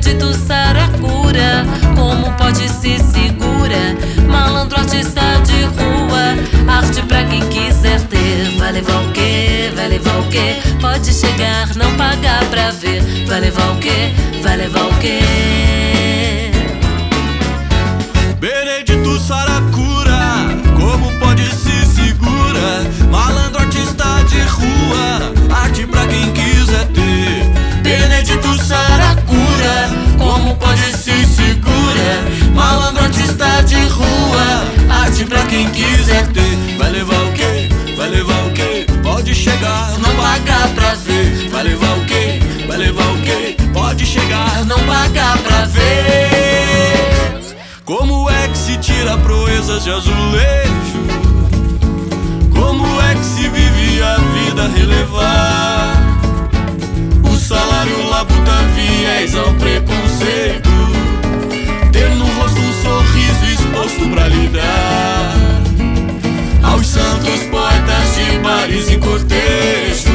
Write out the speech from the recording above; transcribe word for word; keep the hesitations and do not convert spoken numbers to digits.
Benedito Saracura, como pode se segura? Malandro artista de rua, arte pra quem quiser ter. Vai levar o quê? Vai levar o quê? Pode chegar, não pagar pra ver. Vai levar o quê? Vai levar o quê? Benedito Saracura, como pode se segura? Malandro artista de rua, arte pra quem quiser ter. Benedito Saracura, como pode se segura? Malandro artista de rua, arte pra quem quiser ter. Vai levar o quê? Vai levar o quê? Pode chegar, não pagar pra ver. Vai levar o quê? Vai levar o quê? Pode chegar, não pagar pra ver. Como é que se tira proezas de azulejo? Como é que se vive a vida relevar? O salário labuta viés ao preconceito, ter no rosto um sorriso exposto pra lidar aos santos poetas de bares e cortejos.